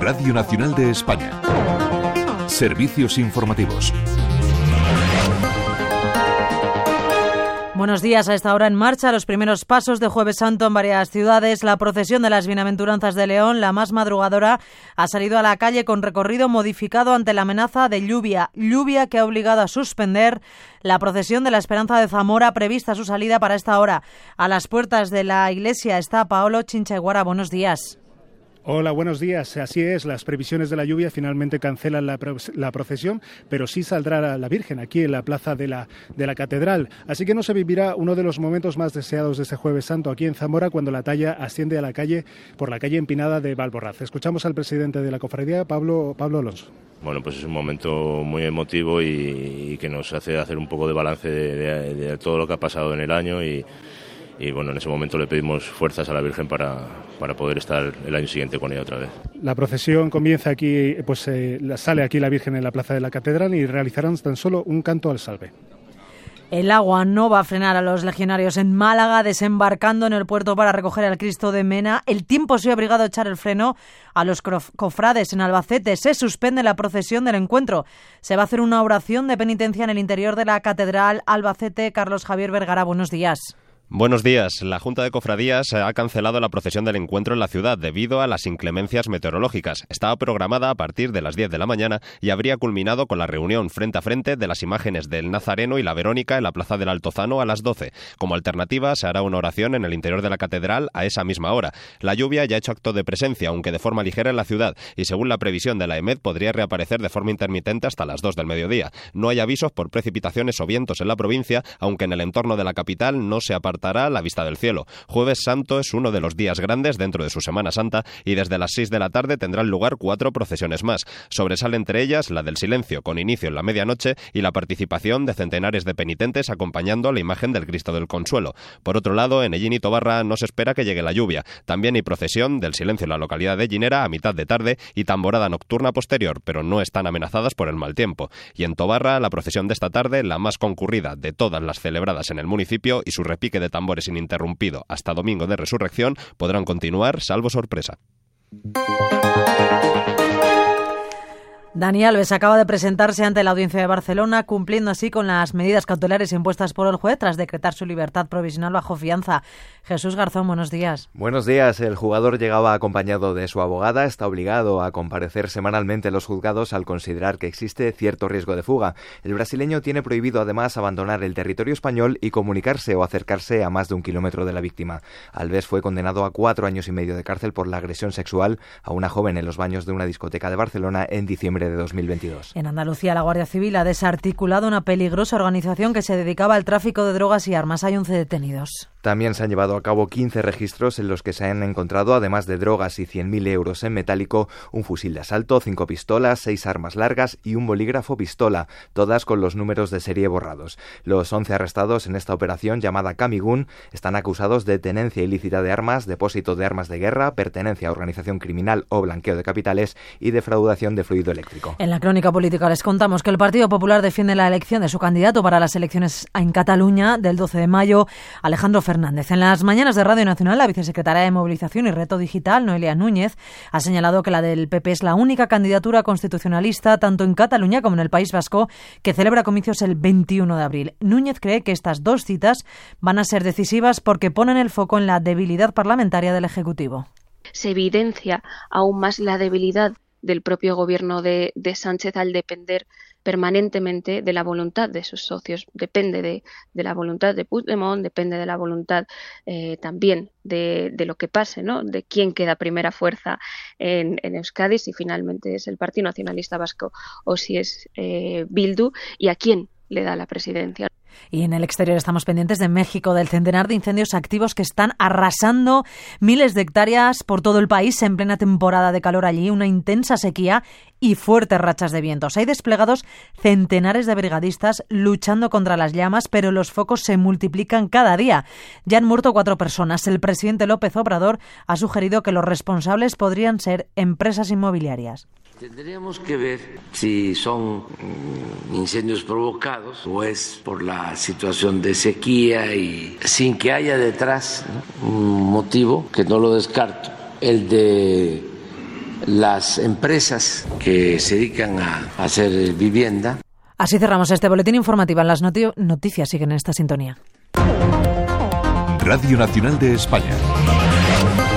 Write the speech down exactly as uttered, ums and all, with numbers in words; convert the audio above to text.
Radio Nacional de España. Servicios informativos. Buenos días. A esta hora en marcha los primeros pasos de Jueves Santo en varias ciudades. La procesión de las Bienaventuranzas de León, la más madrugadora, ha salido a la calle con recorrido modificado ante la amenaza de lluvia. Lluvia que ha obligado a suspender la procesión de la Esperanza de Zamora, prevista su salida para esta hora. A las puertas de la iglesia está Paolo Chinchaiguara. Buenos días. Hola, buenos días. Así es, las previsiones de la lluvia finalmente cancelan la, la procesión, pero sí saldrá la Virgen aquí en la plaza de la, de la Catedral. Así que no se vivirá uno de los momentos más deseados de este Jueves Santo aquí en Zamora, cuando la talla asciende a la calle por la calle empinada de Valborraz. Escuchamos al presidente de la cofradía, Pablo, Pablo Alonso. Bueno, pues es un momento muy emotivo y, y que nos hace hacer un poco de balance de, de, de todo lo que ha pasado en el año y Y bueno, en ese momento le pedimos fuerzas a la Virgen para, para poder estar el año siguiente con ella otra vez. La procesión comienza aquí, pues eh, sale aquí la Virgen en la plaza de la Catedral y realizarán tan solo un canto al salve. El agua no va a frenar a los legionarios en Málaga, desembarcando en el puerto para recoger al Cristo de Mena. El tiempo se ha obligado a echar el freno a los cofrades en Albacete. Se suspende la procesión del encuentro. Se va a hacer una oración de penitencia en el interior de la Catedral. Albacete, Carlos Javier Vergara, buenos días. Buenos días. La Junta de Cofradías ha cancelado la procesión del encuentro en la ciudad debido a las inclemencias meteorológicas. Estaba programada a partir de las diez de la mañana y habría culminado con la reunión frente a frente de las imágenes del Nazareno y la Verónica en la Plaza del Altozano a las doce. Como alternativa, se hará una oración en el interior de la catedral a esa misma hora. La lluvia ya ha hecho acto de presencia, aunque de forma ligera en la ciudad, y según la previsión de la EMED podría reaparecer de forma intermitente hasta las dos del mediodía. No hay avisos por precipitaciones o vientos en la provincia, aunque en el entorno de la capital no se aparta la vista del cielo. Jueves Santo es uno de los días grandes dentro de su Semana Santa y desde las seis de la tarde tendrán lugar cuatro procesiones más. Sobresale entre ellas la del Silencio, con inicio en la medianoche, y la participación de centenares de penitentes acompañando a la imagen del Cristo del Consuelo. Por otro lado, en Ellín y Tobarra no se espera que llegue la lluvia. También hay procesión del Silencio en la localidad de Llinera a mitad de tarde y tamborada nocturna posterior, pero no están amenazadas por el mal tiempo. Y en Tobarra, la procesión de esta tarde, la más concurrida de todas las celebradas en el municipio, y su repique de tambores ininterrumpido hasta Domingo de Resurrección podrán continuar, salvo sorpresa. Dani Alves acaba de presentarse ante la Audiencia de Barcelona, cumpliendo así con las medidas cautelares impuestas por el juez tras decretar su libertad provisional bajo fianza. Jesús Garzón, buenos días. Buenos días. El jugador llegaba acompañado de su abogada. Está obligado a comparecer semanalmente en los juzgados al considerar que existe cierto riesgo de fuga. El brasileño tiene prohibido además abandonar el territorio español y comunicarse o acercarse a más de un kilómetro de la víctima. Alves fue condenado a cuatro años y medio de cárcel por la agresión sexual a una joven en los baños de una discoteca de Barcelona en diciembre de dos mil veintidós. En Andalucía, la Guardia Civil ha desarticulado una peligrosa organización que se dedicaba al tráfico de drogas y armas. Hay once detenidos. También se han llevado a cabo quince registros en los que se han encontrado, además de drogas y cien mil euros en metálico, un fusil de asalto, cinco pistolas, seis armas largas y un bolígrafo pistola, todas con los números de serie borrados. Los once arrestados en esta operación llamada Camigún están acusados de tenencia ilícita de armas, depósito de armas de guerra, pertenencia a organización criminal o blanqueo de capitales y defraudación de fluido eléctrico. En la crónica política les contamos que el Partido Popular defiende la elección de su candidato para las elecciones en Cataluña del doce de mayo, Alejandro Fernández. En las mañanas de Radio Nacional, la vicesecretaria de Movilización y Reto Digital, Noelia Núñez, ha señalado que la del P P es la única candidatura constitucionalista, tanto en Cataluña como en el País Vasco, que celebra comicios el veintiuno de abril. Núñez cree que estas dos citas van a ser decisivas porque ponen el foco en la debilidad parlamentaria del Ejecutivo. Se evidencia aún más la debilidad del propio gobierno de, de Sánchez al depender permanentemente de la voluntad de sus socios. Depende de, de la voluntad de Puigdemont, depende de la voluntad eh, también de, de lo que pase, ¿no? De quién queda primera fuerza en, en Euskadi, si finalmente es el Partido Nacionalista Vasco o si es eh, Bildu, y a quién le da la presidencia. Y en el exterior estamos pendientes de México, del centenar de incendios activos que están arrasando miles de hectáreas por todo el país en plena temporada de calor allí, una intensa sequía y fuertes rachas de vientos. Hay desplegados centenares de brigadistas luchando contra las llamas, pero los focos se multiplican cada día. Ya han muerto cuatro personas. El presidente López Obrador ha sugerido que los responsables podrían ser empresas inmobiliarias. Tendríamos que ver si son incendios provocados o es por la situación de sequía y sin que haya detrás, ¿no?, un motivo que no lo descarto, el de las empresas que se dedican a hacer vivienda. Así cerramos este boletín informativo. Las noti- noticias siguen en esta sintonía. Radio Nacional de España.